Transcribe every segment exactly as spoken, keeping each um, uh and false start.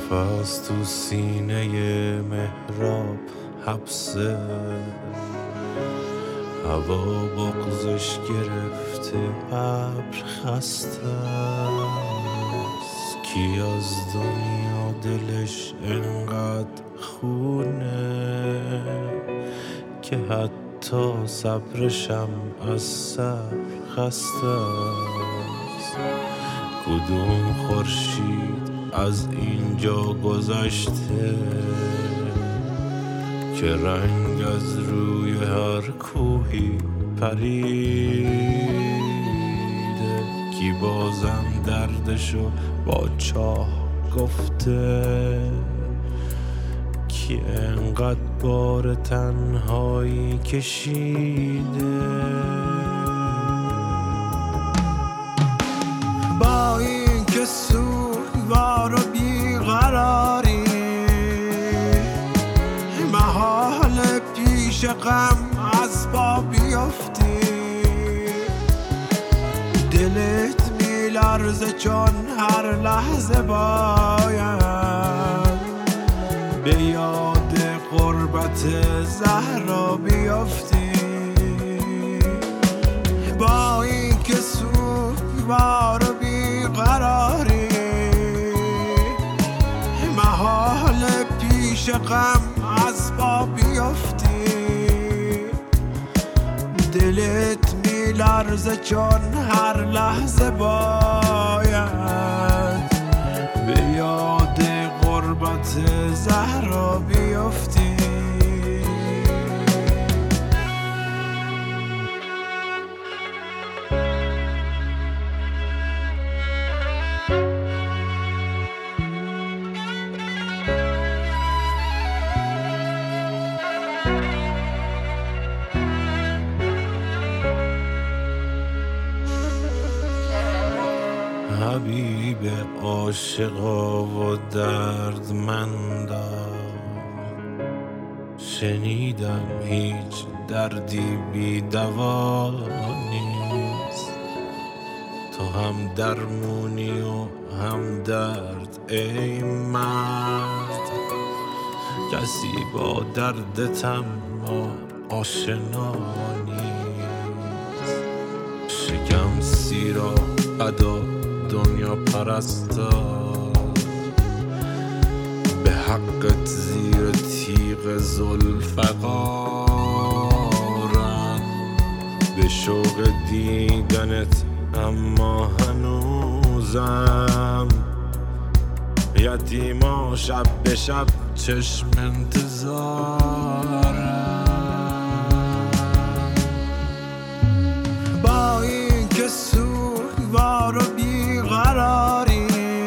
نفس تو سینه محراب حبسه، هوا بغزش گرفته، ابر خسته است. کی از دنیا دلش انقدر خونه که حتی صبرشم از صبر خسته است. کدوم خورشید از اینجا گذشته که رنگ از روی هر کوهی پریده؟ کی بازم دردشو با چاه گفته؟ کی انقدر بار تنهایی کشیده؟ با این که سوگوار و بیقراری، محال پیش غم از پا بیفتی. دلت میلرزه چون هر لحظه باید به یاد غربت زهرا بیفتی. با این که سوگوار و بیقراری، محال پیش غم از پا بیفتی. دلت میلرزه چون هر لحظه باید به یاد غربت زهرا بیفتی. حبیب عاشقا و دردمندا، شنیدم هیچ دردی بی دوا نیست. تو هم درمونی و هم درد ای مرد، کسی با دردت اما آشنا نیست. شکم سیرا ادا دنیا پرستار، به حقت زیر تیغ ذوالفقارم. به شوق دیدنت اما هنوزم یتیما شب به شب چشم انتظارم. با این که سوگوار و بیقراری،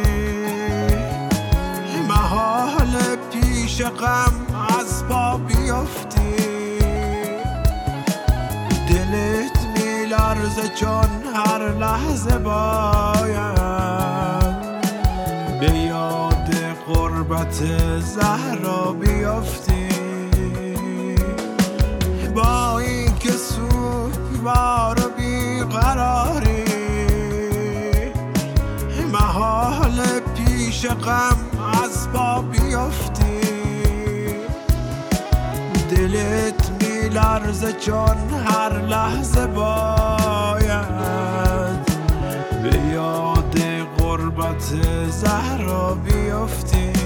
محال پیش غم از پا بیفتی. دلت میلرزه چون هر لحظه باید به یاد غربت زهرا بیفتی. با این که سوگوار و بیقراری، محال پیش غم از پا بیفتی. دلت میلرزه چون هر لحظه باید به یاد غربت زهرا بیفتی.